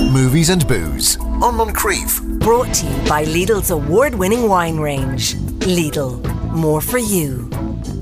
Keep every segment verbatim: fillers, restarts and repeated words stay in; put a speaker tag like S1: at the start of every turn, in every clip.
S1: Movies and Booze on Moncrief.
S2: Brought to you by Lidl's award-winning wine range. Lidl, more for you.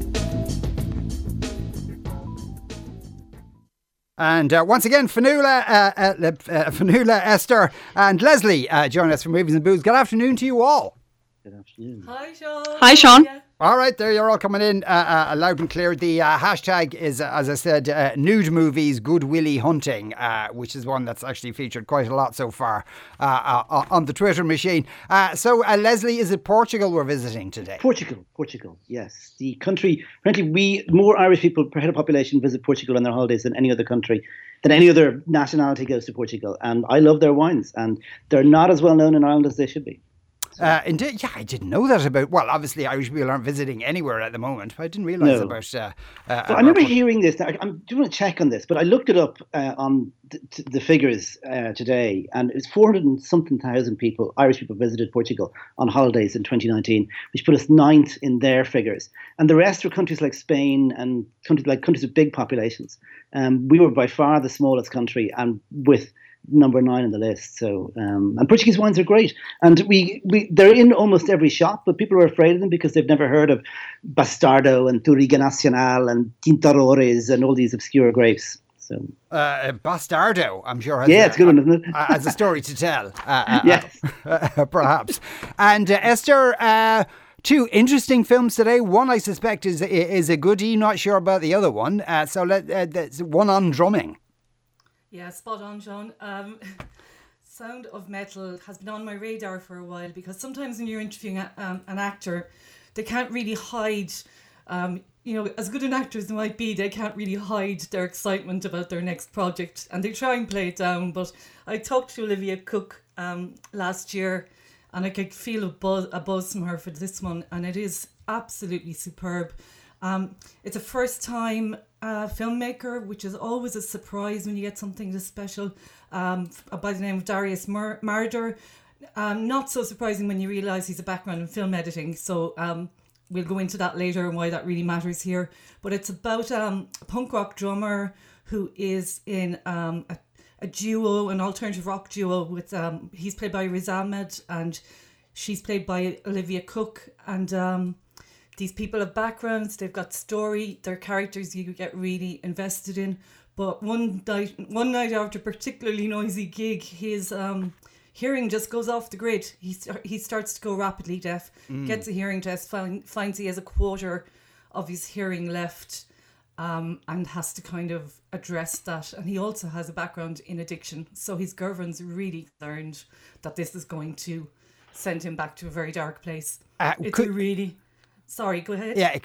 S3: And uh, once again, Fionnuala, uh, uh, uh, Fionnuala, Esther and Leslie uh, join us from Movies and Booze. Good afternoon to you all.
S4: Good afternoon.
S5: Hi, Sean.
S6: Hi, Sean.
S5: Yeah.
S3: All right, there you're all coming in uh, uh, loud and clear. The uh, hashtag is, uh, as I said, uh, nude movies, good willy hunting, uh, which is one that's actually featured quite a lot so far uh, uh, on the Twitter machine. Uh, so, uh, Leslie, is it Portugal we're visiting today?
S4: Portugal, Portugal, yes. The country, frankly, we, more Irish people per head of population visit Portugal on their holidays than any other country, than any other nationality goes to Portugal. And I love their wines, and they're not as well known in Ireland as they should be.
S3: Uh, indeed, yeah, I didn't know that about. Well, obviously, Irish people aren't visiting anywhere at the moment, but I didn't realise
S4: No.
S3: about. Uh, uh,
S4: So
S3: about
S4: I remember
S3: what-
S4: hearing this. I, I'm doing a check on this, but I looked it up uh, on th- t- the figures uh, today, and it's four hundred and something thousand people, Irish people, visited Portugal on holidays in twenty nineteen, which put us ninth in their figures. And the rest were countries like Spain and countries like countries with big populations. Um, we were by far the smallest country, and with number nine on the list. So, um, and Portuguese wines are great, and we, we they're in almost every shop, but people are afraid of them because they've never heard of Bastardo and Touriga Nacional and Tintarores and all these obscure grapes. So,
S3: uh, Bastardo, I'm sure. Has
S4: yeah,
S3: a,
S4: it's a good one, isn't it?
S3: uh, has a story to tell. Uh, uh,
S4: Yes.
S3: uh, perhaps. And uh, Esther. Uh, Two interesting films today. One, I suspect, is is a goodie. Not sure about the other one. Uh, so let uh, that's one on drumming.
S5: Yeah, spot on, Sean. Um, Sound of Metal has been on my radar for a while because sometimes when you're interviewing a, um, an actor, they can't really hide, um, you know, as good an actor as they might be, they can't really hide their excitement about their next project, and they try and play it down. But I talked to Olivia Cook um, last year, and I could feel a buzz, a buzz from her for this one, and it is absolutely superb. Um, it's a first time uh, filmmaker, which is always a surprise when you get something this special, um, by the name of Darius Mar- Marder. Um, not so surprising when you realise he's a background in film editing, so um, we'll go into that later and why that really matters here. But it's about um, a punk rock drummer who is in um, a, a duo, an alternative rock duo with, um, he's played by Riz Ahmed and she's played by Olivia Cook, and um, these people have backgrounds, they've got story, they're characters you get really invested in. But one night, one night after a particularly noisy gig, his um, hearing just goes off the grid. He he starts to go rapidly deaf, mm. gets a hearing test, find, finds he has a quarter of his hearing left, um, and has to kind of address that. And he also has a background in addiction. So his girlfriend's really concerned that this is going to send him back to a very dark place. Uh, it's could- a really... Sorry, go ahead.
S3: Yeah,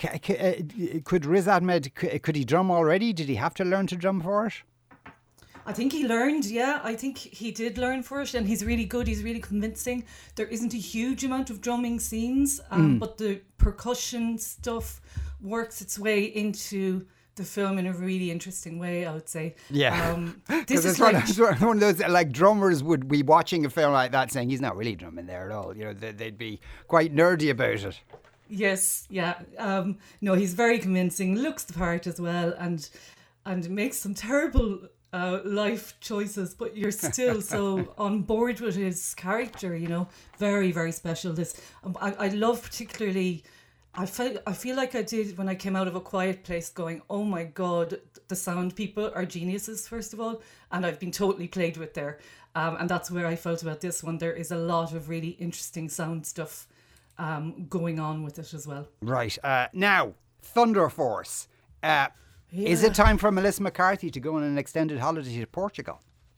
S3: could Riz Ahmed, could he drum already? Did he have to learn to drum for it?
S5: I think he learned, yeah. I think he did learn for it, and he's really good. He's really convincing. There isn't a huge amount of drumming scenes, um, mm. but the percussion stuff works its way into the film in a really interesting way, I would say.
S3: Yeah.
S5: Um, this is
S3: one,
S5: like,
S3: one of those, like, drummers would be watching a film like that saying, he's not really drumming there at all. You know, they'd be quite nerdy about it.
S5: Yes, yeah. Um, no, he's very convincing, looks the part as well, and and makes some terrible uh, life choices, but you're still so on board with his character, you know. Very, very special. This um, I, I love particularly, I felt I feel like I did when I came out of A Quiet Place going, oh my God, the sound people are geniuses, first of all, and I've been totally played with there. Um, and that's where I felt about this one. There is a lot of really interesting sound stuff Um, going on with it as well.
S3: Right. Uh, now, Thunder Force. Uh,
S5: yeah.
S3: Is it time for Melissa McCarthy to go on an extended holiday to Portugal?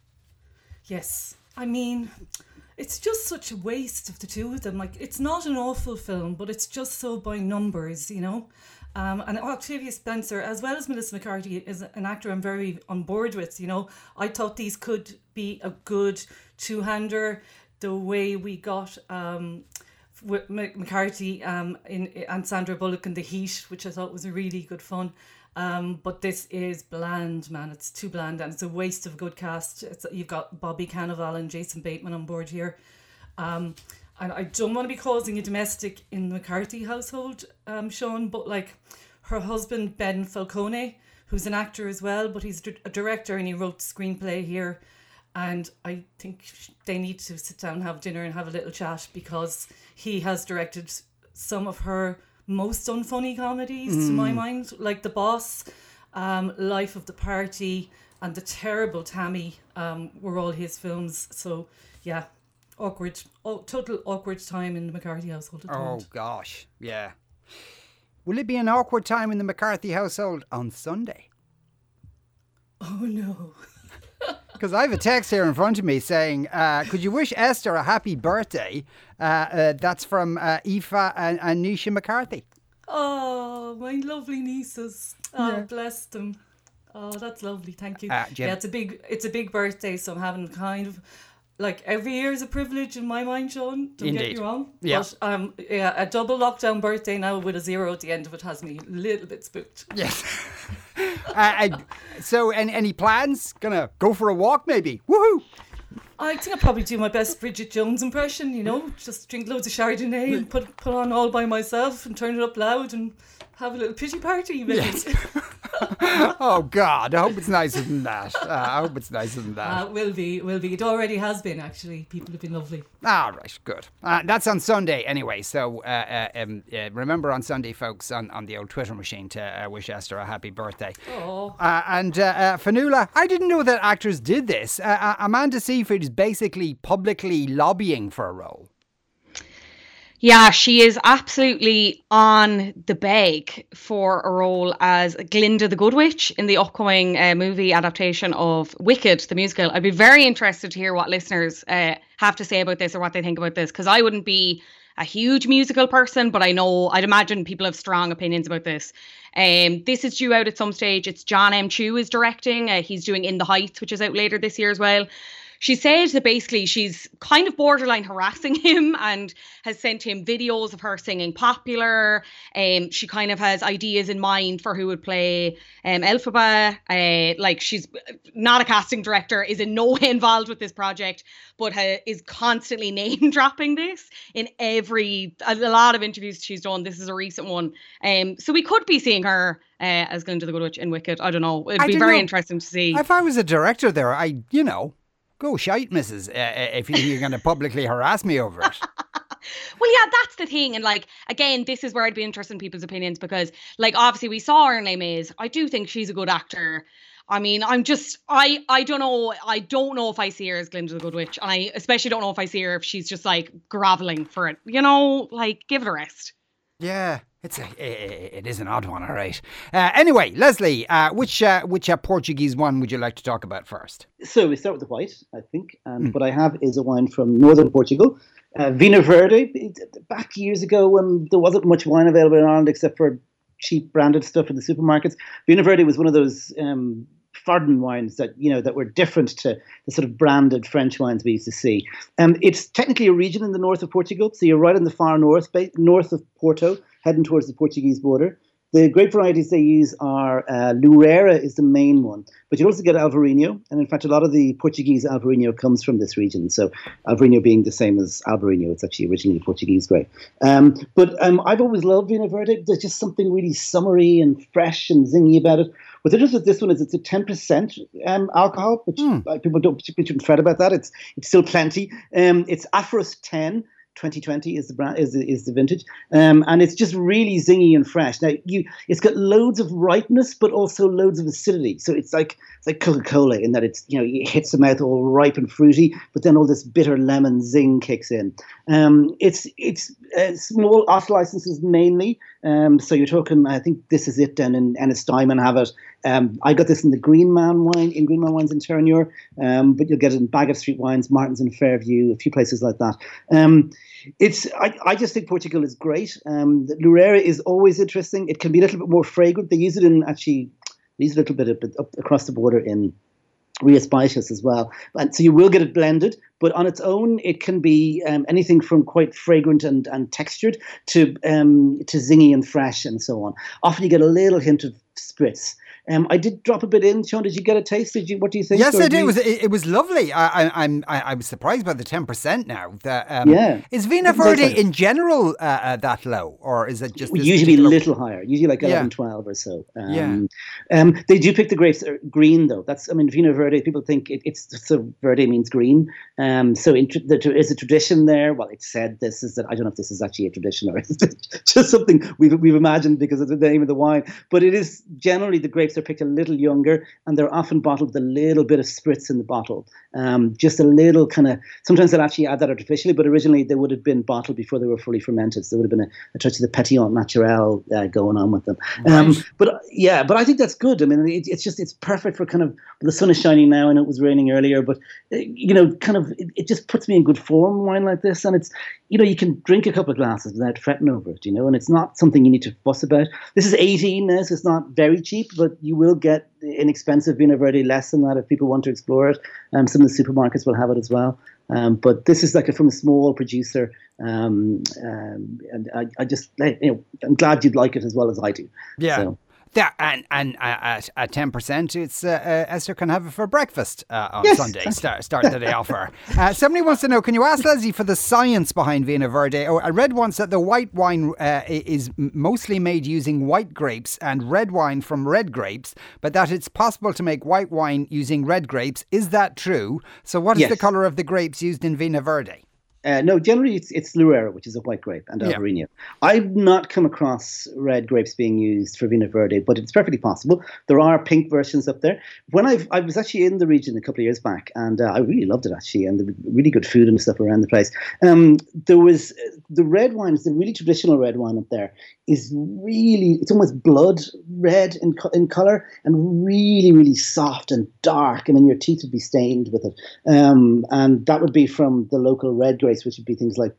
S5: Yes. I mean, it's just such a waste of the two of them. Like, it's not an awful film, but it's just so by numbers, you know. Um, and Octavia Spencer, as well as Melissa McCarthy, is an actor I'm very on board with, you know. I thought these could be a good two-hander. The way we got... Um, with McCarthy um, in, and Sandra Bullock in The Heat, which I thought was a really good fun. Um, but this is bland, man. It's too bland, and it's a waste of a good cast. It's, you've got Bobby Cannavale and Jason Bateman on board here. Um, and I don't want to be causing a domestic in the McCarthy household, um, Sean, but like her husband, Ben Falcone, who's an actor as well, but he's a director and he wrote the screenplay here. And I think they need to sit down and have dinner and have a little chat, because he has directed some of her most unfunny comedies, mm. to my mind, like The Boss, um, Life of the Party, and The Terrible Tammy um, were all his films. So, yeah, awkward, oh, total awkward time in the McCarthy household.
S3: Oh, gosh, yeah. Will it be an awkward time in the McCarthy household on Sunday?
S5: Oh, no.
S3: Because I have a text here in front of me saying, uh, could you wish Esther a happy birthday? Uh, uh, that's from uh, Aoife and, and Nisha McCarthy.
S5: Oh, my lovely nieces. Oh,
S3: Yeah.
S5: bless them. Oh, that's lovely. Thank you.
S3: Uh, Jim-
S5: yeah, it's a big, it's a big birthday, so I'm having kind of, like, every year is a privilege in my mind, Sean. Don't get
S3: Indeed.
S5: me wrong.
S3: Yeah.
S5: But um, yeah, a double lockdown birthday now with a zero at the end of it has me a little bit spooked.
S3: Yes. uh, and so, any, any plans? Gonna go for a walk, maybe? Woohoo!
S5: I think I'll probably do my best Bridget Jones impression, you know, just drink loads of Chardonnay and put put on All By Myself and turn it up loud and have a little pity party, maybe.
S3: Yes. Oh, God. I hope it's nicer than that. Uh, I hope it's nicer than that.
S5: Uh, will be, will be. It already has been, actually. People have been lovely.
S3: All right, good. Uh, that's on Sunday anyway. So uh, uh, um, uh, remember on Sunday, folks, on, on the old Twitter machine to uh, wish Esther a happy birthday.
S5: Oh.
S3: Uh, and uh, uh, Fanula, I didn't know that actors did this. Uh, uh, Amanda Seyfried is basically publicly lobbying for a role.
S6: Yeah, she is absolutely on the beg for a role as Glinda the Good Witch in the upcoming uh, movie adaptation of Wicked, the musical. I'd be very interested to hear what listeners uh, have to say about this or what they think about this, because I wouldn't be a huge musical person, but I know, I'd imagine people have strong opinions about this. Um, this is due out at some stage. It's John M. Chu is directing. Uh, he's doing In the Heights, which is out later this year as well. She said that basically she's kind of borderline harassing him and has sent him videos of her singing Popular. Um, she kind of has ideas in mind for who would play um, Elphaba. Uh, like, she's not a casting director, is in no way involved with this project, but ha- is constantly name dropping this in every, a lot of interviews she's done. This is a recent one. Um, so we could be seeing her uh, as Glinda the Good Witch in Wicked. I don't know. It'd
S3: I
S6: be
S3: don't
S6: very
S3: know.
S6: interesting to see.
S3: If I was a director there, I, you know, go shite, missus, uh, if you think you're going to publicly harass me over it.
S6: Well, yeah, that's the thing. And like, again, this is where I'd be interested in people's opinions, because like, obviously we saw her in Les Mis. I do think she's a good actor. I mean, I'm just, I, I don't know. I don't know if I see her as Glinda the Good Witch. And I especially don't know if I see her if she's just like groveling for it. You know, like, give it a rest.
S3: Yeah, it's a, it is an odd one, all right. Uh, anyway, Leslie, uh, which uh, which uh, Portuguese one would you like to talk about first?
S4: So we start with the white, I think. And mm. what I have is a wine from northern Portugal, uh, Vinho Verde. Back years ago when there wasn't much wine available in Ireland except for cheap branded stuff in the supermarkets, Vinho Verde was one of those um, Fardin wines that, you know, that were different to the sort of branded French wines we used to see. Um, it's technically a region in the north of Portugal, so you're right in the far north, north of Porto, heading towards the Portuguese border. The grape varieties they use are uh, Loureira is the main one, but you also get Alvarinho, and in fact a lot of the Portuguese Alvarinho comes from this region. So Alvarinho being the same as Albarino, it's actually originally a Portuguese grape. Um, but um, I've always loved Vinho Verde. There's just something really summery and fresh and zingy about it. What's interesting with this one is it's a ten percent um, alcohol, which mm. uh, people don't particularly shouldn't fret about that. It's it's still plenty. Um, it's Aphros ten. twenty twenty is the brand, is the, is the vintage, um, and it's just really zingy and fresh. Now you, it's got loads of ripeness, but also loads of acidity. So it's like it's like Coca-Cola in that it's, you know, it hits the mouth all ripe and fruity, but then all this bitter lemon zing kicks in. Um, it's it's uh, small off licenses mainly. Um, so you're talking, I think this is it down in Ennis Diamond have it. Um, I got this in the Green Man wine, in Green Man Wines in Terenure, um, but you'll get it in Bagot Street Wines, Martins in Fairview, a few places like that. Um, it's I, I just think Portugal is great. Um, the Loureira is always interesting. It can be a little bit more fragrant. They use it in actually, they use it a little bit up, up across the border in Rias Baixas as well. And so you will get it blended, but on its own, it can be um, anything from quite fragrant and, and textured to um, to zingy and fresh and so on. Often you get a little hint of spritz. Um, I did drop a bit in. Sean, did you get a taste? Did you? What do you think?
S3: Yes,
S4: Or
S3: I did.
S4: do
S3: It
S4: you-
S3: was it, it was lovely. I, I, I'm I, I was surprised by the ten percent now. That, um,
S4: Yeah.
S3: Is Vina
S4: Didn't taste
S3: Verde
S4: like it.
S3: in general uh, uh, that low, or is it just this
S4: usually a
S3: particular-
S4: little higher, usually like
S3: Yeah.
S4: eleven, twelve or so. Um,
S3: Yeah.
S4: Um, they do pick the grapes uh, green though. That's, I mean, Vino Verde, people think it, it's, so Verde means green. Um, so in, tr- there is a tradition there. Well, it's said this is that, I don't know if this is actually a tradition or is it just something we've, we've imagined because of the name of the wine. But it is generally the grapes are picked a little younger and they're often bottled with a little bit of spritz in the bottle. Um, just a little kind of, sometimes they'll actually add that artificially, but originally they would have been bottled before they were fully fermented. So there would have been a, a touch of the Petillon Naturel uh, going on with them. Um,
S3: Right.
S4: but uh, yeah, but I think that's good. I mean, it, it's just, it's perfect for kind of, the sun is shining now and it was raining earlier, but, uh, you know, kind of, it, it just puts me in good form, wine like this. And it's, you know, you can drink a couple of glasses without fretting over it, you know, and it's not something you need to fuss about. This is eighteen now, so it's not very cheap, but you will get inexpensive Vino Verde less than that if people want to explore it. Um, some of the supermarkets will have it as well. Um, but this is like a, from a small producer, um, um, and I, I just, you know, I'm glad you'd like it as well as I do.
S3: Yeah.
S4: So.
S3: Yeah, and and uh, at at ten percent, it's uh, uh, Esther can have it for breakfast uh, on
S4: Yes,
S3: Sunday.
S4: exactly.
S3: Start start the day off for her. Uh, somebody wants to know: can you ask Leslie for the science behind Vina Verde? Oh, I read once that the white wine uh, is mostly made using white grapes and red wine from red grapes, but that it's possible to make white wine using red grapes. Is that true? So, what is
S4: Yes.
S3: the colour of the grapes used in Vina Verde?
S4: Uh, no, generally it's it's Lurera, which is a white grape, and
S3: Yeah.
S4: Albarino. I've not come across red grapes being used for Vino Verde, but it's perfectly possible. There are pink versions up there. When I've, I was actually in the region a couple of years back, and uh, I really loved it actually, and there was really good food and stuff around the place. Um, there was the red wine, the really traditional red wine up there, is really, it's almost blood red in co- in color, and really, really soft and dark. I mean, your teeth would be stained with it, um, and that would be from the local red grapes, which would be things like,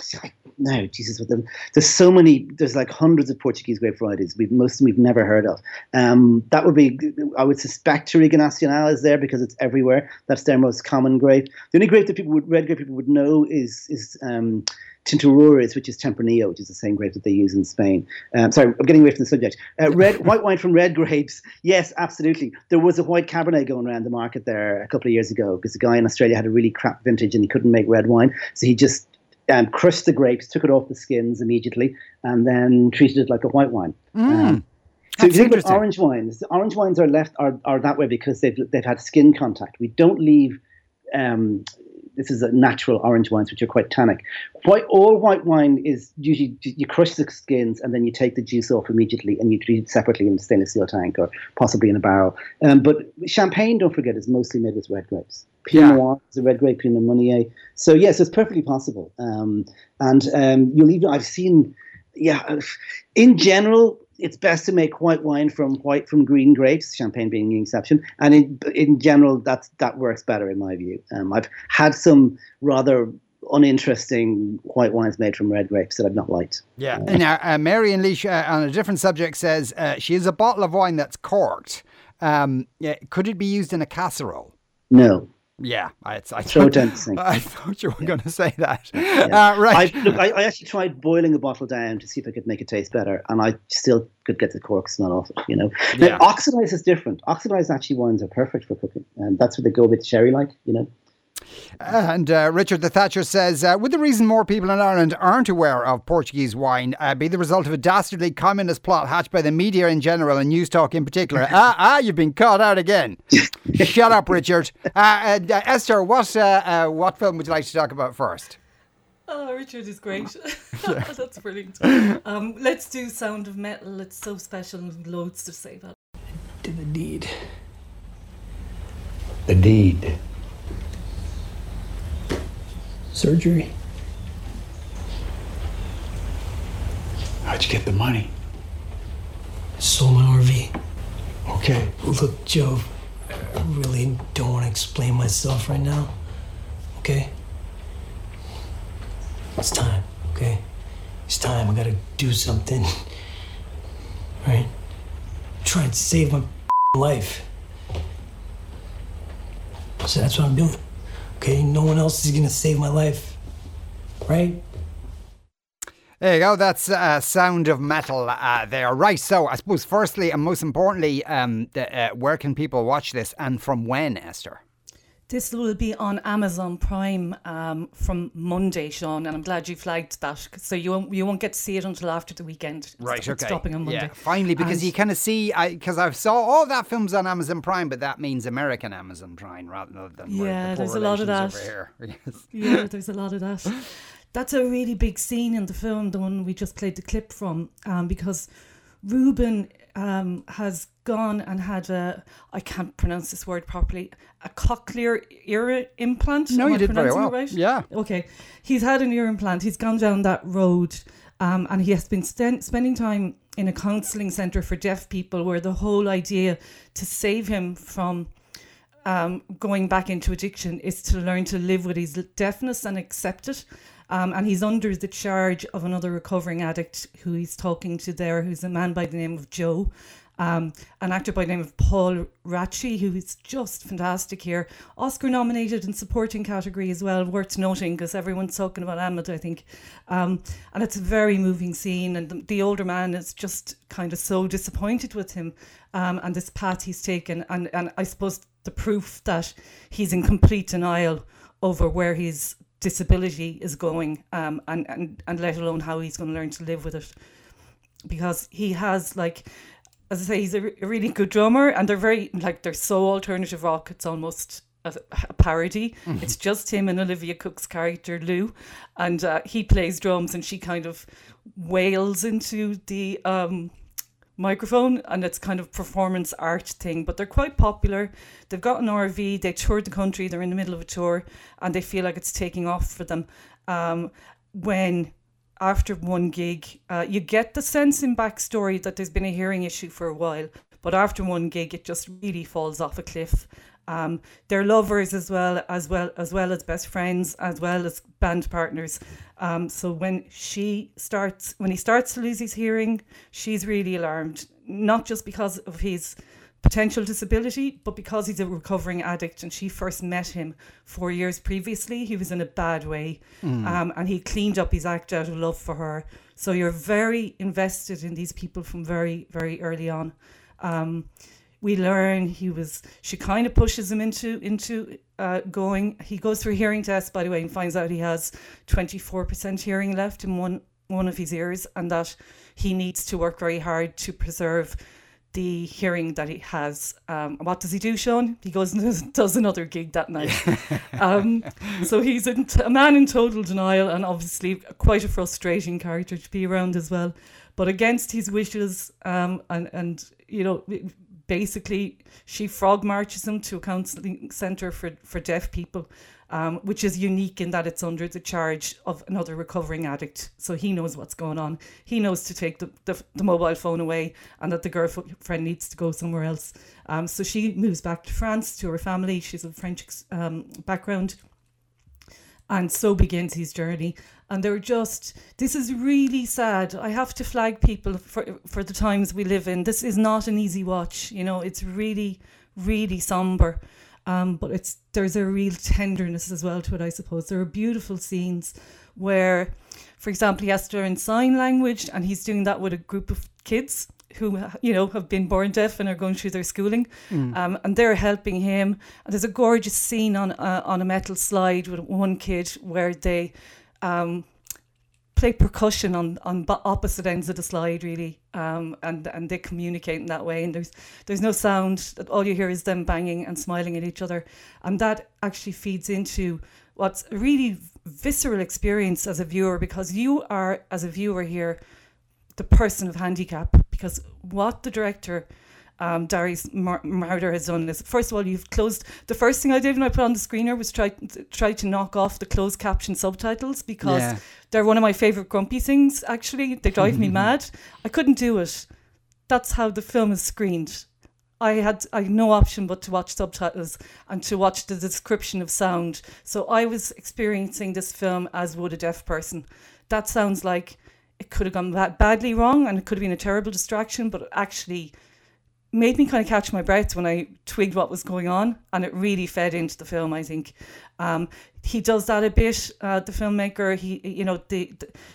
S4: no, Jesus, with them. There's so many, there's like hundreds of Portuguese grape varieties. We've, most of them we've never heard of. Um, that would be, I would suspect Touriga Nacional is there because it's everywhere. That's their most common grape. The only grape that people would, red grape people would know is, is um, Tintorores, which is Tempranillo, which is the same grape that they use in Spain. Um, sorry, I'm getting away from the subject. Uh, red white wine from red grapes. Yes, absolutely. There was a white Cabernet going around the market there a couple of years ago because a guy in Australia had a really crap vintage and he couldn't make red wine. So he just um, crushed the grapes, took it off the skins immediately, and then treated it like a white wine.
S3: Mm.
S4: Um, so
S3: That's
S4: if you think about
S3: interesting.
S4: orange wines, the orange wines are left are, are that way because they've they've had skin contact. We don't leave. Um, this is a natural orange wines, which are quite tannic. White, all white wine is usually you crush the skins and then you take the juice off immediately and you treat it separately in a stainless steel tank or possibly in a barrel. Um, but champagne, don't forget, is mostly made with red grapes. Pinot
S3: Yeah.
S4: Noir is a red grape, Pinot Meunier. So yes, it's perfectly possible. Um, and um, you'll even I've seen, yeah, in general, it's best to make white wine from white from green grapes, champagne being the exception. And in in general, that that works better in my view. Um, I've had some rather uninteresting white wines made from red grapes that I've not liked.
S3: Yeah. Now, uh, Mary and Leash, uh, on a different subject, says uh, she has a bottle of wine that's corked. Um, yeah, could it be used in a casserole?
S4: No.
S3: Yeah, I, I,
S4: Throw it
S3: thought,
S4: down the sink.
S3: I thought you were going to say that.
S4: Yeah.
S3: Uh, right.
S4: I, look, I, I actually tried boiling a bottle down to see if I could make it taste better, and I still could get the cork smell off it, you know. Now,
S3: Yeah.
S4: oxidized is different. Oxidized actually wines are perfect for cooking, and that's what they go with sherry like, you know.
S3: And uh, Richard the Thatcher says, uh, would the reason more people in Ireland aren't aware of Portuguese wine uh, be the result of a dastardly communist plot hatched by the media in general and News Talk in particular? ah, ah, you've been caught out again. Shut up, Richard. Uh, uh, uh, Esther, what uh, uh, what film would you like to talk about first?
S5: Oh, Richard is great. That's brilliant. Um, let's do Sound of Metal. It's so special and loads to say about it.
S7: To the deed. The deed. Surgery. How'd you get the money?
S8: Sold my R V.
S7: Okay.
S8: Look, Joe, I really don't want to explain myself right now. Okay? It's time, okay? It's time. I gotta do something. Right? Try and save my life. So that's what I'm doing. Okay? No one else is gonna save my life. Right?
S3: There you go. That's uh, Sound of Metal uh, there. Right. So I suppose firstly and most importantly, um, the, uh, where can people watch this and from when, Esther?
S5: This will be on Amazon Prime um, from Monday, Sean, and I'm glad you flagged that. So you won't, you won't get to see it until after the weekend.
S3: Right,
S5: it's,
S3: okay.
S5: It's stopping on Monday.
S3: Yeah, finally, because
S5: and
S3: you kind of see, because I, I saw all that film's on Amazon Prime, but that means American Amazon Prime rather than
S5: yeah,
S3: the
S5: there's a lot of that.
S3: Over here. Yes.
S5: Yeah, there's a lot of that. That's a really big scene in the film, the one we just played the clip from, um, because Ruben um, has gone and had a, I can't pronounce this word properly, a cochlear ear implant.
S3: No,
S5: Am
S3: you
S5: I
S3: did very
S5: pronouncing
S3: well.
S5: it right?
S3: Yeah.
S5: Okay. He's had an ear implant. He's gone down that road um, and he has been st- spending time in a counselling centre for deaf people where the whole idea to save him from um, going back into addiction is to learn to live with his deafness and accept it. Um, and he's under the charge of another recovering addict who he's talking to there, who's a man by the name of Joe, um, an actor by the name of Paul Ratchie, who is just fantastic here. Oscar nominated in supporting category as well, worth noting, because everyone's talking about Ahmed, I think. Um, and it's a very moving scene, and the, the older man is just kind of so disappointed with him um, and this path he's taken. And, and I suppose the proof that he's in complete denial over where he's disability is going um, and, and, and let alone how he's going to learn to live with it, because he has, like, as I say, he's a, re- a really good drummer, and they're very, like, they're so alternative rock, it's almost a, a parody. Mm-hmm. It's just him and Olivia Cook's character Lou, and uh, he plays drums and she kind of wails into the um microphone, and it's kind of performance art thing, but they're quite popular. They've got an R V, they toured the country, they're in the middle of a tour, and they feel like it's taking off for them. Um, when after one gig, uh, you get the sense in backstory that there's been a hearing issue for a while, but after one gig it just really falls off a cliff. Um, they're lovers as well, as well as well as best friends, as well as band partners. Um, so when she starts, when he starts to lose his hearing, she's really alarmed. Not just because of his potential disability, but because he's a recovering addict, and she first met him four years previously. He was in a bad way, mm. um, and he cleaned up his act out of love for her. So you're very invested in these people from very, very early on. Um, We learn he was, she kind of pushes him into into uh, going. He goes through a hearing test, by the way, and finds out he has twenty-four percent hearing left in one, one of his ears, and that he needs to work very hard to preserve the hearing that he has. Um, what does he do, Sean? He goes and does another gig that night. um, so he's in t- a man in total denial, and obviously quite a frustrating character to be around as well. But against his wishes, um, and, and you know, basically, she frog marches him to a counselling centre for, for deaf people, um, which is unique in that it's under the charge of another recovering addict. So he knows what's going on. He knows to take the, the, the mobile phone away, and that the girlfriend needs to go somewhere else. Um, so she moves back to France to her family. She's of French um, background. And so begins his journey. And they're just, this is really sad. I have to flag people for for the times we live in. This is not an easy watch. You know, it's really, really somber. Um, but it's there's a real tenderness as well to it, I suppose. There are beautiful scenes where, for example, he has to learn sign language, and he's doing that with a group of kids who, you know, have been born deaf and are going through their schooling, mm. um, and they're helping him. And there's a gorgeous scene on uh, on a metal slide with one kid where they um, play percussion on on opposite ends of the slide, really, um, and and they communicate in that way. And there's there's no sound; all you hear is them banging and smiling at each other, and that actually feeds into what's a really visceral experience as a viewer, because you are, as a viewer here, the person of handicap. Because what the director, um, Darius Mar- Marder has done is, first of all, you've closed, the first thing I did when I put on the screener was try, try to knock off the closed caption subtitles, because yeah. they're one of my favourite grumpy things, actually. They drive me mad. I couldn't do it. That's how the film is screened. I had, I had no option but to watch subtitles and to watch the description of sound. So I was experiencing this film as would a deaf person. That sounds like it could have gone bad, badly wrong, and it could have been a terrible distraction, but it actually made me kind of catch my breath when I twigged what was going on, and it really fed into the film, I think. Um, he does that a bit, uh, the filmmaker. He, you know, the, the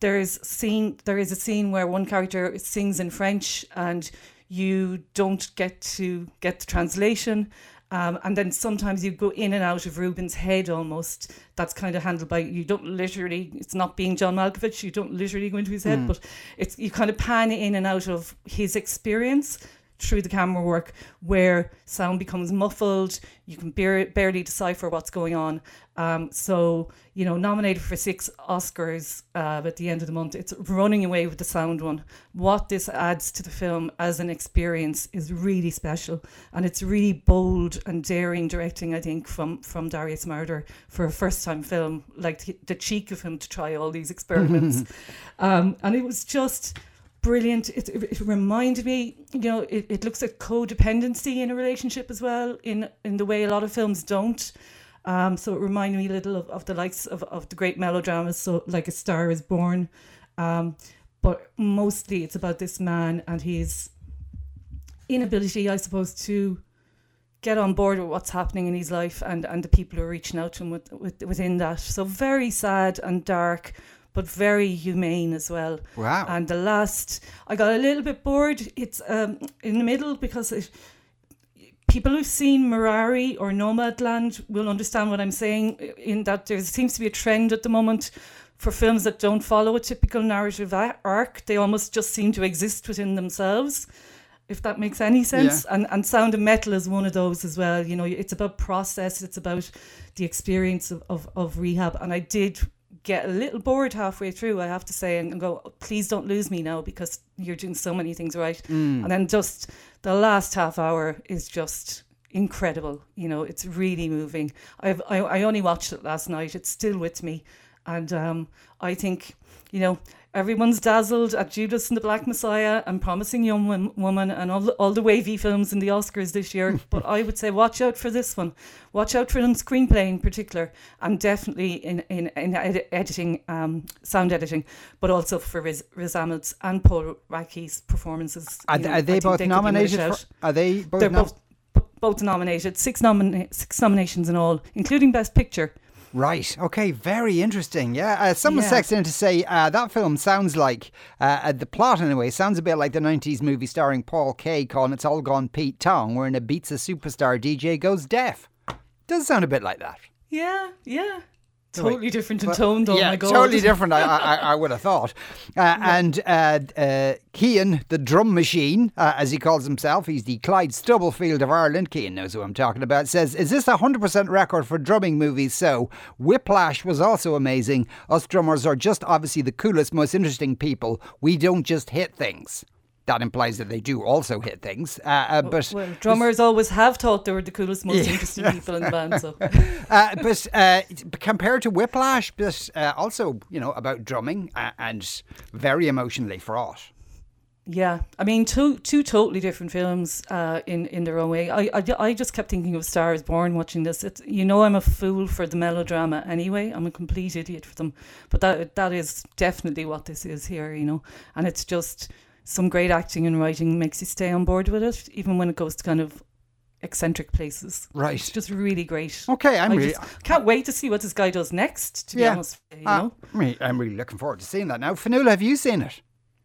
S5: there's scene there is a scene where one character sings in French and you don't get to get the translation. Um, and then sometimes you go in and out of Ruben's head almost. That's kind of handled by, you don't literally, it's not being John Malkovich, you don't literally go into his head, mm. but it's you kind of pan in and out of his experience through the camera work, where sound becomes muffled, you can bar- barely decipher what's going on. Um, so, you know, nominated for six Oscars uh, at the end of the month. It's running away with the sound one. What this adds to the film as an experience is really special. And it's really bold and daring directing, I think, from, from Darius Marder for a first-time film. Like the, the cheek of him to try all these experiments. um, and it was just... brilliant. It, it, it reminded me, you know, it, it looks at codependency in a relationship as well, in in the way a lot of films don't. Um, so it reminded me a little of, of the likes of, of the great melodramas, so like A Star Is Born. Um, but mostly it's about this man and his inability, I suppose, to get on board with what's happening in his life and, and the people who are reaching out to him with, with, within that. So very sad and dark, but very humane as well.
S3: Wow.
S5: And the last, I got a little bit bored. It's um, in the middle because it, people who've seen Mirari or Nomadland will understand what I'm saying, in that there seems to be a trend at the moment for films that don't follow a typical narrative arc. They almost just seem to exist within themselves, if that makes any sense. Yeah. And, and Sound of Metal is one of those as well. You know, it's about process. It's about the experience of, of, of rehab. And I did... get a little bored halfway through, I have to say, and go, please don't lose me now because you're doing so many things right. Mm. And then just the last half hour is just incredible. You know, it's really moving. I've I, I only watched it last night. It's still with me, and um, I think, you know, everyone's dazzled at Judas and the Black Messiah and Promising Young Woman and all the, all the wavy films in the Oscars this year. But I would say watch out for this one. Watch out for the screenplay in particular, and definitely in, in, in ed- editing, um, sound editing, but also for Riz, Riz Ahmed's and Paul Raci's performances.
S3: Are,
S5: know,
S3: are they both
S5: they
S3: nominated? For, are they both?
S5: They're
S3: nom-
S5: both, both nominated. Six, nomina- six nominations in all, including Best Picture.
S3: Right. Okay. Very interesting. Yeah. Uh, someone
S5: Yeah.
S3: texted in to say uh, that film sounds like uh, the plot anyway sounds a bit like the nineties movie starring Paul Kaye called "It's All Gone Pete Tong," where an Ibiza superstar D J goes deaf. Does sound a bit like that.
S5: Yeah. Yeah.
S3: So
S5: Totally
S3: wait,
S5: different in
S3: but-
S5: tone, though.
S3: Yeah,
S5: my God.
S3: totally different. I, I, I would have thought. Uh, and uh, uh, Cian, the drum machine, uh, as he calls himself, he's the Clyde Stubblefield of Ireland. Cian knows who I'm talking about. Says, "Is this a hundred percent record for drumming movies?" So Whiplash was also amazing. Us drummers are just obviously the coolest, most interesting people. We don't just hit things. That implies that they do also hit things. Uh, uh, but
S5: Well, drummers always have thought they were the coolest, most
S3: Yeah.
S5: interesting people in the band. So,
S3: uh, but uh, compared to Whiplash, but uh, also, you know, about drumming uh, and very emotionally fraught.
S5: yeah, I mean, two two totally different films uh, in in their own way. I, I, I just kept thinking of Star Is Born watching this. It's, you know, I'm a fool for the melodrama anyway. I'm a complete idiot for them. But that that is definitely what this is here, you know. And it's just some great acting and writing makes you stay on board with it, even when it goes to kind of eccentric places.
S3: Right.
S5: It's just really great.
S3: Okay, I'm
S5: I
S3: really...
S5: just can't wait to see what this guy does next, to be
S3: Yeah.
S5: honest. You
S3: Uh,
S5: know?
S3: I mean, I'm really looking forward to seeing that now. Fionnuala, have you seen it?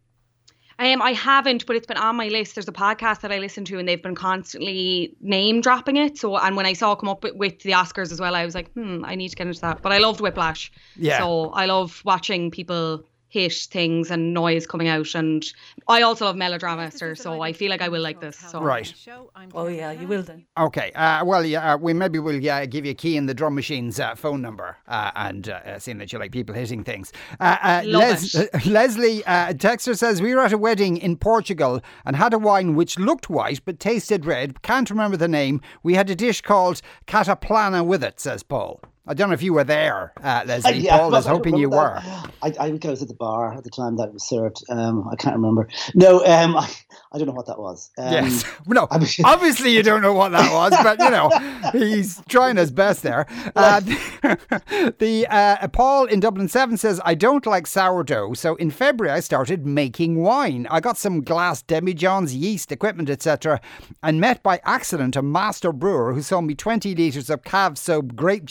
S6: Um, I haven't, but it's been on my list. There's a podcast that I listen to, and they've been constantly name dropping it. So, and when I saw it come up with, with the Oscars as well, I was like, hmm, I need to get into that. But I loved Whiplash.
S3: Yeah.
S6: So I love watching people hit things and noise coming out, and I also love melodrama, sir, so I feel like I will like this. So.
S3: Right.
S5: Oh yeah, you will then.
S3: Okay. Uh, well, yeah, uh, we maybe we'll uh, give you a key in the drum machine's uh, phone number, uh, and uh, seeing that you like people hitting things. Uh, uh,
S6: Love
S3: Les-
S6: it.
S3: uh, Leslie uh, Texter says we were at a wedding in Portugal and had a wine which looked white but tasted red. Can't remember the name. We had a dish called cataplana with it, says Paul. I don't know if you were there, uh, Leslie.
S4: Yeah,
S3: Paul
S4: well,
S3: is hoping you
S4: that-
S3: were.
S4: I, I think I was at the bar at the time that it was served. Um, I can't remember. No, um, I, I don't know what that was. Um,
S3: Yes. No,
S4: I mean-
S3: obviously you don't know what that was, but, you know, he's trying his best there. Uh, the the uh, Paul in Dublin seven says, I don't like sourdough, so in February I started making wine. I got some glass demijohns, yeast, equipment, et cetera, and met by accident a master brewer who sold me twenty litres of calf soap grape juice.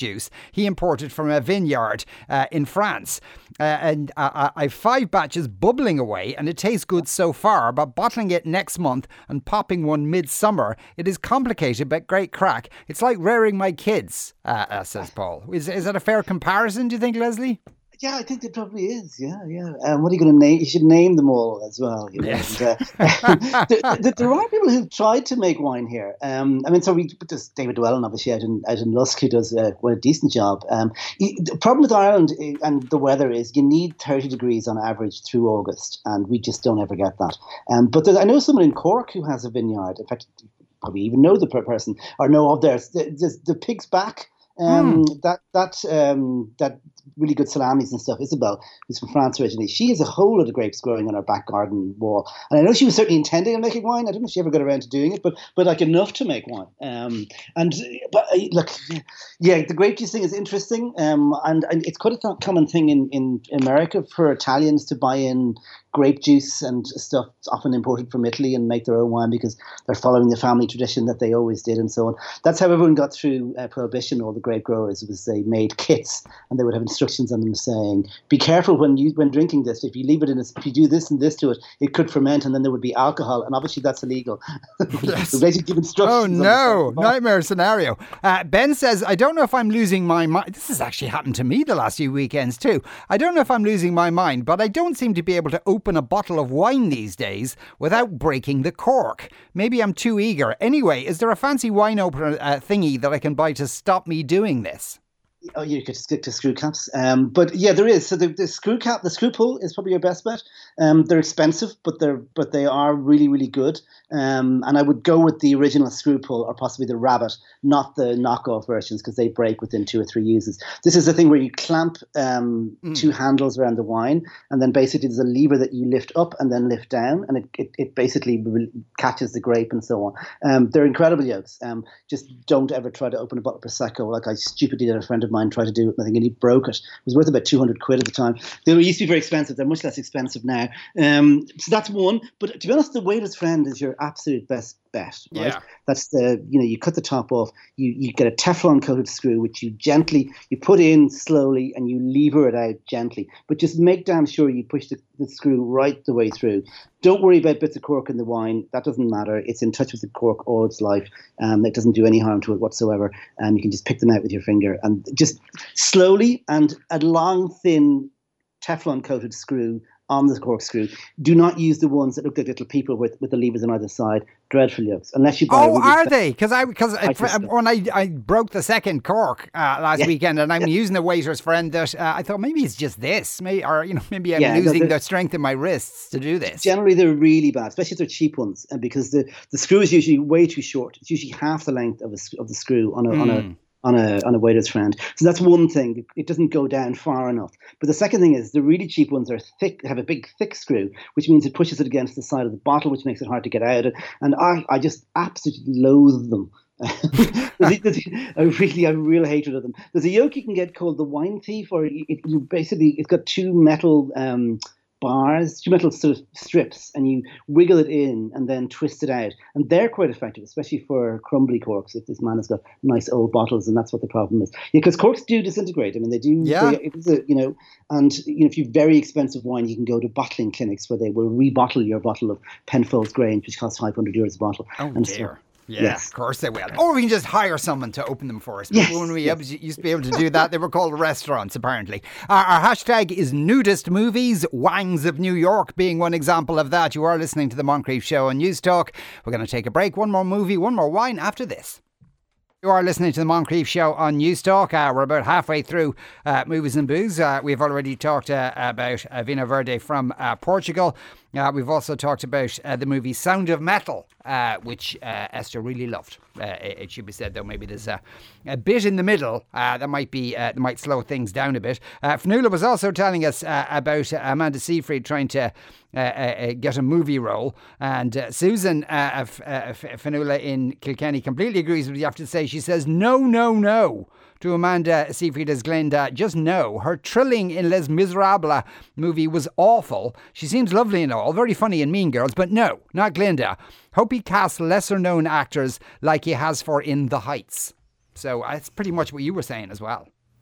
S3: he imported from a vineyard uh, in France. Uh, and uh, I have five batches bubbling away, and it tastes good so far, but bottling it next month and popping one midsummer, it is complicated but great crack. It's like rearing my kids, uh, uh, says Paul. Is, is that a fair comparison, do you think, Leslie?
S4: Yeah, I think it probably is. Yeah, yeah. Um, what are you going to name? You should name them all as well. You know?
S3: Yes.
S4: And, uh, there, there, there are people who've tried to make wine here. Um, I mean, so we there's David Llewellyn, obviously out in out in Lusk, who does uh, well, a decent job. Um, the problem with Ireland and the weather is you need thirty degrees on average through August, and we just don't ever get that. Um, but I know someone in Cork who has a vineyard. In fact, you probably even know the person or know of theirs. The, the, the Pig's Back. Um, mm. That that um, that really good salamis and stuff. Isabel, who's from France originally, she has a whole lot of grapes growing on her back garden wall. And I know she was certainly intending on making wine. I don't know if she ever got around to doing it, but but like enough to make wine. Um, and but uh, look, yeah, the grape juice thing is interesting. Um, and, and it's quite a th- common thing in, in America for Italians to buy in grape juice and stuff. It's often imported from Italy and make their own wine because they're following the family tradition that they always did and so on. That's how everyone got through uh, Prohibition, all the grape growers, was they made kits and they would have instructions on them saying, be careful when you when drinking this. If you leave it in a, if you do this and this to it, it could ferment and then there would be alcohol. And obviously that's illegal.
S3: Yes.
S4: So basically give instructions.
S3: Oh no, nightmare scenario. Uh, Ben says, I don't know if I'm losing my mind. This has actually happened to me the last few weekends too. I don't know if I'm losing my mind, but I don't seem to be able to open a bottle of wine these days without breaking the cork. Maybe I'm too eager. Anyway, is there a fancy wine opener uh, thingy that I can buy to stop me doing this?
S4: Oh, you could stick to screw caps. Um, but yeah, there is. So the, the screw cap, the screw pull is probably your best bet. Um, they're expensive, but they're but they are really, really good. Um, and I would go with the original screw pull or possibly the rabbit, not the knockoff versions, because they break within two or three uses. This is the thing where you clamp um, mm. two handles around the wine, and then basically there's a lever that you lift up and then lift down, and it, it, it basically catches the grape and so on. Um, they're incredible yolks. Um, just don't ever try to open a bottle of Prosecco like I stupidly did a friend of mine tried to do it, and I think he broke it. It was worth about two hundred quid at the time. They used to be very expensive. They're much less expensive now. Um, so that's one. But to be honest, the waiter's friend is your absolute best bet, right?
S3: Yeah.
S4: That's the, you know, you cut the top off, you you get a Teflon coated screw, which you gently, you put in slowly and you lever it out gently. But just make damn sure you push the, the screw right the way through. Don't worry about bits of cork in the wine. That doesn't matter. It's in touch with the cork all its life. Um, it doesn't do any harm to it whatsoever. And um, you can just pick them out with your finger and just slowly, and a long, thin Teflon coated screw on the corkscrew. Do not use the ones that look like little people with, with the levers on either side. Dreadful yolks. Unless you buy.
S3: Oh,
S4: really
S3: are
S4: expensive.
S3: they? Because I because I,
S4: I
S3: when I, I broke the second cork uh, last
S4: Yeah.
S3: weekend, and I'm
S4: Yeah.
S3: using the waiter's friend that uh, I thought maybe it's just this, maybe, or you know maybe I'm
S4: Yeah, no,
S3: losing
S4: they're-
S3: the strength in my wrists to do this.
S4: Generally, they're really bad, especially if they're cheap ones, and because the, the screw is usually way too short. It's usually half the length of a, s- of the screw on a on a on a on a waiter's friend. So that's one thing. It doesn't go down far enough. But the second thing is the really cheap ones are thick, have a big thick screw, which means it pushes it against the side of the bottle, which makes it hard to get out. And I, I just absolutely loathe them. there's, there's, I really, I have real hatred of them. There's a yoke you can get called the Wine Thief, or it, it, you basically, it's got two metal um, bars, two metal sort of strips, and you wiggle it in and then twist it out. And they're quite effective, especially for crumbly corks, if this man has got nice old bottles, and that's what the problem is. Yeah, because corks do disintegrate. I mean, they do.
S3: Yeah.
S4: They, it is a, you know, and you know, if you've very expensive wine, you can go to bottling clinics where they will rebottle your bottle of Penfolds Grange, which costs five hundred euros a bottle.
S3: Oh
S4: and
S3: dear.
S4: So,
S3: Yeah,
S4: yes.
S3: of course they will. Or we can just hire someone to open them for us.
S4: Yes,
S3: When we
S4: yes.
S3: used to be able to do that, they were called restaurants, apparently. Our, our hashtag is nudist movies, Wangs of New York being one example of that. You are listening to the Moncrief Show on News Talk. We're going to take a break. One more movie, one more wine after this. You are listening to the Moncrief Show on News Talk. Uh, we're about halfway through uh, Movies and Booze. Uh, we've already talked uh, about uh, Vina Verde from uh, Portugal. Uh, we've also talked about uh, the movie Sound of Metal, uh, which uh, Esther really loved. Uh, it, it should be said, though, maybe there's a, a bit in the middle uh, that might be uh, that might slow things down a bit. Uh, Fionnuala was also telling us uh, about uh, Amanda Seyfried trying to uh, uh, get a movie role, and uh, Susan uh, F- uh, F- Fionnuala in Kilkenny completely agrees with you. I have to say, she says no, no, no to Amanda Seyfried as Glinda. Just no. Her trilling in Les Miserables movie was awful. She seems lovely and all, very funny in Mean Girls, but no, not Glinda. Hope he casts lesser known actors like he has for In the Heights. So that's pretty much what you were saying as well.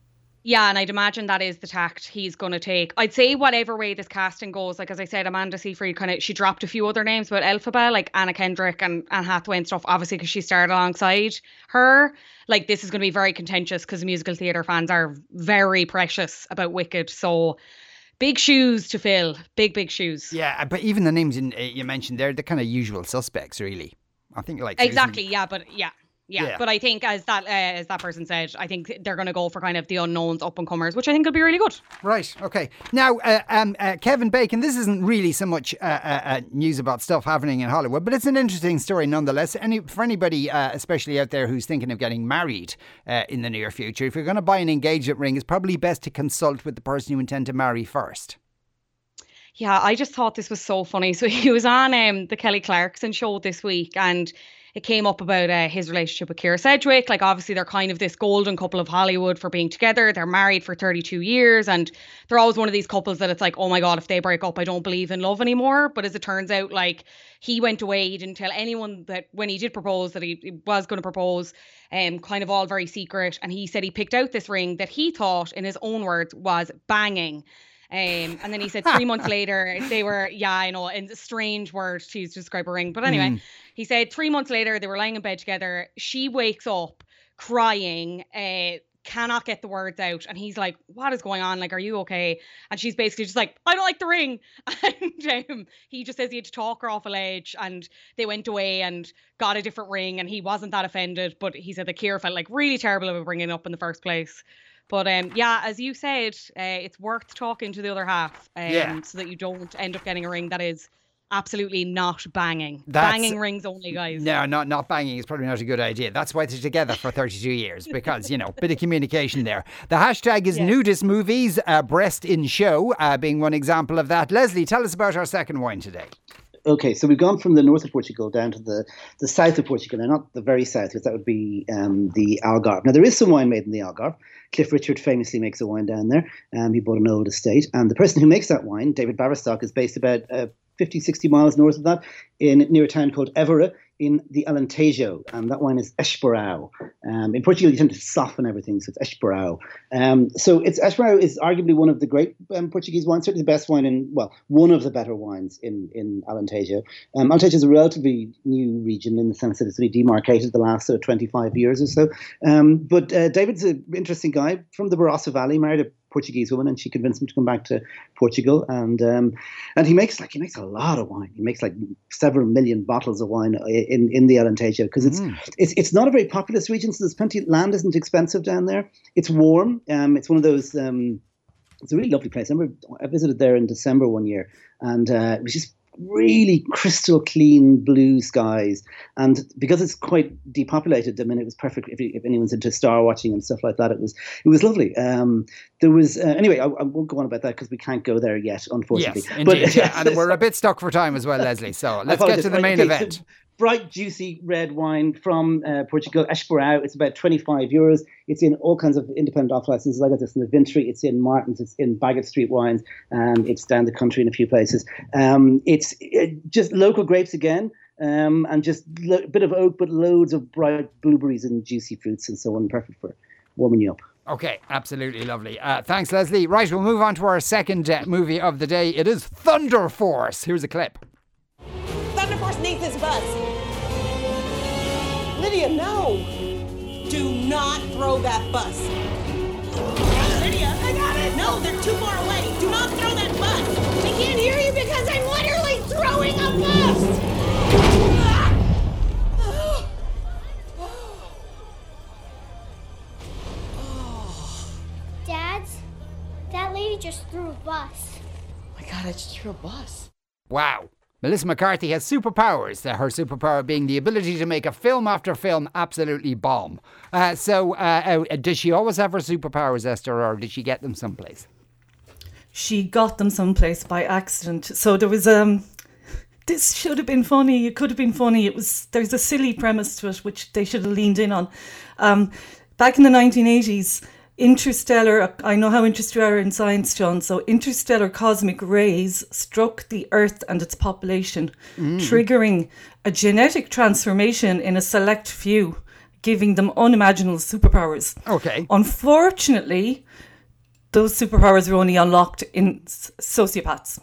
S6: Yeah, and I'd imagine that is the tact he's going to take. I'd say whatever way this casting goes, like as I said, Amanda Seyfried kind of, she dropped a few other names about Elphaba, like Anna Kendrick and Anne Hathaway and stuff, obviously because she started alongside her. Like this is going to be very contentious because musical theatre fans are very precious about Wicked. So big shoes to fill, big, big shoes.
S3: Yeah, but even the names in, uh, you mentioned, they're the kind of usual suspects, really. I think like
S6: Exactly,
S3: Susan...
S6: yeah, but yeah. Yeah,
S3: Yeah.
S6: but I think as that uh, as that person said, I think they're going to go for kind of the unknowns, up and comers, which I think will be really good.
S3: Right. Okay. Now, uh, um, uh, Kevin Bacon. This isn't really so much uh, uh, uh, news about stuff happening in Hollywood, but it's an interesting story nonetheless. Any for anybody, uh, especially out there who's thinking of getting married uh, in the near future, if you're going to buy an engagement ring, it's probably best to consult with the person you intend to marry first.
S6: Yeah, I just thought this was so funny. So he was on um, the Kelly Clarkson show this week, and it came up about uh, his relationship with Keira Sedgwick. Like, obviously, they're kind of this golden couple of Hollywood for being together. They're married for thirty-two years, and they're always one of these couples that it's like, oh my God, if they break up, I don't believe in love anymore. But as it turns out, like, he went away. He didn't tell anyone that when he did propose that he, he was going to propose, um, kind of all very secret. And he said he picked out this ring that he thought, in his own words, was banging. Um, and then he said three months later, they were, yeah, I know, in a strange word to use to describe a ring. But anyway, mm. he said three months later, they were lying in bed together. She wakes up crying, uh, cannot get the words out. And he's like, what is going on? Like, are you okay? And she's basically just like, I don't like the ring. And um, he just says he had to talk her off a ledge, and they went away and got a different ring. And he wasn't that offended. But he said that Keira felt like really terrible about bringing it up in the first place. But um, yeah, as you said, uh, it's worth talking to the other half um,
S3: yeah.
S6: so that you don't end up getting a ring that is absolutely not banging.
S3: That's,
S6: banging rings only, guys.
S3: No, not not banging is probably not a good idea. That's why they're together for thirty-two years, because, you know, bit of communication there. The hashtag is yeah. nudist movies, uh, breast in show, uh, being one example of that. Leslie, tell us about our second wine today.
S4: Okay, so we've gone from the north of Portugal down to the, the south of Portugal, and not the very south, because that would be um, the Algarve. Now, there is some wine made in the Algarve. Cliff Richard famously makes a wine down there. Um, he bought an old estate. And the person who makes that wine, David Baverstock, is based about uh, fifty, sixty miles north of that, in near a town called Évora in the Alentejo. And that wine is Esparao. Um, in Portugal, you tend to soften everything, so it's Esparao. Um, so it's Esparao is arguably one of the great um, Portuguese wines, certainly the best wine in, well, one of the better wines in, in Alentejo. Um, Alentejo is a relatively new region in the sense that it's only demarcated the last uh, twenty-five years or so. Um, but uh, David's an interesting guy from the Barossa Valley, married a Portuguese woman, and she convinced him to come back to Portugal. And um, and he makes like he makes a lot of wine. He makes like several million bottles of wine in, in the Alentejo, because it's mm. it's it's not a very populous region, so there's plenty. Land isn't expensive down there. It's warm. Um, it's one of those. Um, it's a really lovely place. I remember I visited there in December one year, and uh, it was just really crystal clean blue skies, and because it's quite depopulated, I mean, it was perfect if, if anyone's into star watching and stuff like that. It was it was lovely. Um, there was uh, anyway. I, I won't go on about that because we can't go there yet, unfortunately.
S3: Yes, indeed. But, yeah. And we're a bit stuck for time as well, Leslie. So let's get to the main okay, event. So,
S4: bright, juicy red wine from uh, Portugal, Esparao. It's about twenty-five euros. It's in all kinds of independent off licenses. I got this in the Vintry. It's in Martin's. It's in Bagot Street Wines. Um, it's down the country in a few places. Um, it's it, just local grapes again, um, and just a lo- bit of oak, but loads of bright blueberries and juicy fruits and so on. Perfect for warming you up.
S3: Okay, absolutely lovely. Uh, thanks, Leslie. Right, we'll move on to our second uh, movie of the day. It is Thunder Force. Here's a clip.
S9: Thunder Force needs this bus. Lydia, no. Do not throw that bus. Lydia, I got it. No, they're too far away. Do not throw that bus. I can't hear you because I'm literally throwing a bus.
S10: Dad, that lady just threw a bus.
S9: Oh my God, I just threw a bus.
S3: Wow. Melissa McCarthy has superpowers, uh, her superpower being the ability to make a film after film absolutely bomb. Uh, so uh, uh, does she always have her superpowers, Esther, or did she get them someplace?
S5: She got them someplace by accident. So there was... um. This should have been funny. It could have been funny. It was. There's a silly premise to it, which they should have leaned in on. Um, back in the nineteen eighties... Interstellar, I know how interested you are in science, John. So interstellar cosmic rays struck the Earth and its population, mm. triggering a genetic transformation in a select few, giving them unimaginable superpowers.
S3: Okay.
S5: Unfortunately, those superpowers are only unlocked in s- sociopaths.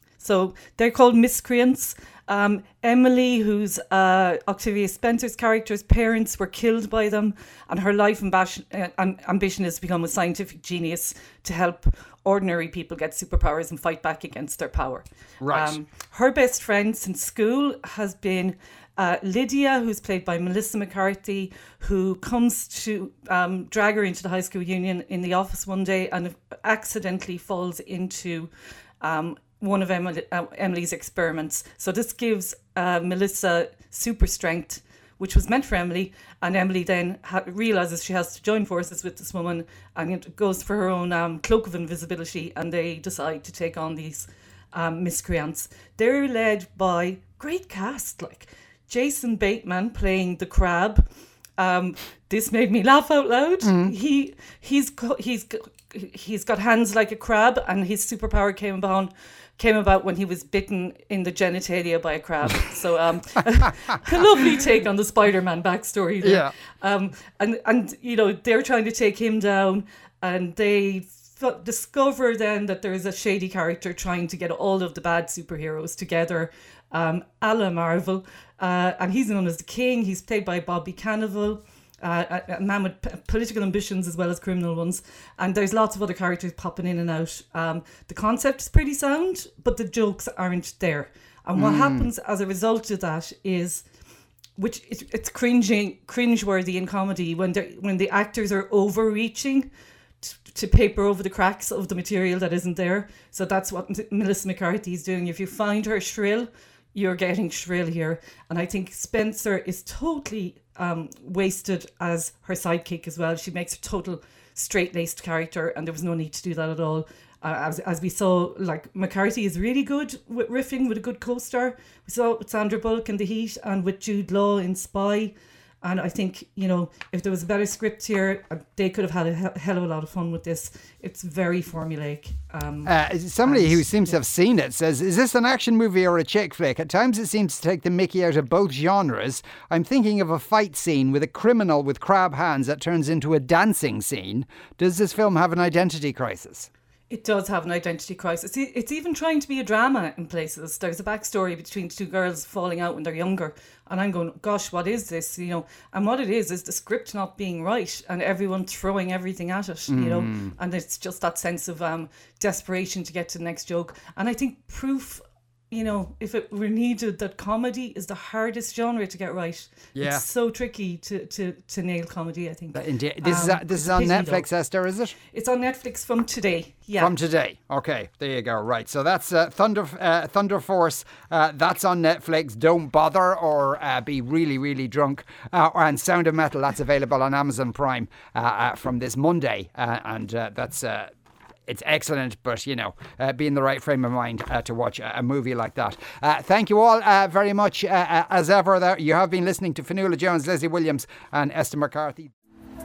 S5: So they're called miscreants. Um, Emily, who's uh, Octavia Spencer's character's parents were killed by them, and her life ambition, uh, ambition is to become a scientific genius to help ordinary people get superpowers and fight back against their power.
S3: Right.
S5: Um, her best friend since school has been uh, Lydia, who's played by Melissa McCarthy, who comes to um, drag her into the high school union in the office one day and accidentally falls into um, one of Emily, uh, Emily's experiments. So this gives uh, Melissa super strength, which was meant for Emily, and Emily then ha- realises she has to join forces with this woman and it goes for her own um, cloak of invisibility, and they decide to take on these um, miscreants. They're led by great cast, like Jason Bateman playing the Crab. Um, this made me laugh out loud. Mm. He he's co- he's he's got hands like a crab, and his superpower came about came about when he was bitten in the genitalia by a crab. So um, a lovely take on the Spider-Man backstory there.
S3: Yeah.
S5: Um, and and you know they're trying to take him down, and they f- discover then that there is a shady character trying to get all of the bad superheroes together. Um, a la Marvel, uh, and he's known as the King. He's played by Bobby Cannavale, uh, a, a man with p- political ambitions as well as criminal ones. And there's lots of other characters popping in and out. Um, the concept is pretty sound, but the jokes aren't there. And what mm. happens as a result of that is, which it, it's cringing, cringeworthy in comedy when they when the actors are overreaching to, to paper over the cracks of the material that isn't there. So that's what M- Melissa McCarthy is doing. If you find her shrill, you're getting shrill here. And I think Spencer is totally um, wasted as her sidekick as well. She makes a total straight-laced character, and there was no need to do that at all. Uh, as as we saw, like, McCarthy is really good with riffing with a good co-star. We saw it with Sandra Bullock in The Heat and with Jude Law in Spy. And I think, you know, if there was a better script here, they could have had a he- hell of a lot of fun with this. It's very formulaic. Um,
S3: uh, somebody who seems to have seen it says, is this an action movie or a chick flick? At times it seems to take the mickey out of both genres. I'm thinking of a fight scene with a criminal with crab hands that turns into a dancing scene. Does this film have an identity crisis?
S5: It does have an identity crisis. It's even trying to be a drama in places. There's a backstory between two girls falling out when they're younger. And I'm going, gosh, what is this? You know, and what it is, is the script not being right and everyone throwing everything at it, you mm. know, and it's just that sense of um, desperation to get to the next joke. And I think proof, you know, if it were needed, that comedy is the hardest genre to get right.
S3: Yeah.
S5: It's so tricky to, to, to nail comedy, I think.
S3: Indeed. This
S5: um,
S3: is this is on Netflix, though. Esther, is it?
S5: It's on Netflix from today. Yeah.
S3: From today. Okay, there you go. Right. So that's uh, Thunder uh, Thunder Force. Uh, that's on Netflix. Don't bother or uh, be really, really drunk. Uh, and Sound of Metal, that's available on Amazon Prime uh, uh, from this Monday. Uh, and uh, that's... Uh, It's excellent, but, you know, uh, be in the right frame of mind uh, to watch a, a movie like that. Uh, thank you all uh, very much. Uh, uh, as ever, there, you have been listening to Fionnuala Jones, Leslie Williams and Esther McCarthy.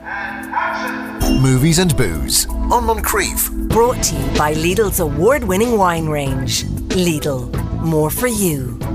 S1: Movies and Booze on Moncrief.
S2: Brought to you by Lidl's award-winning wine range. Lidl, more for you.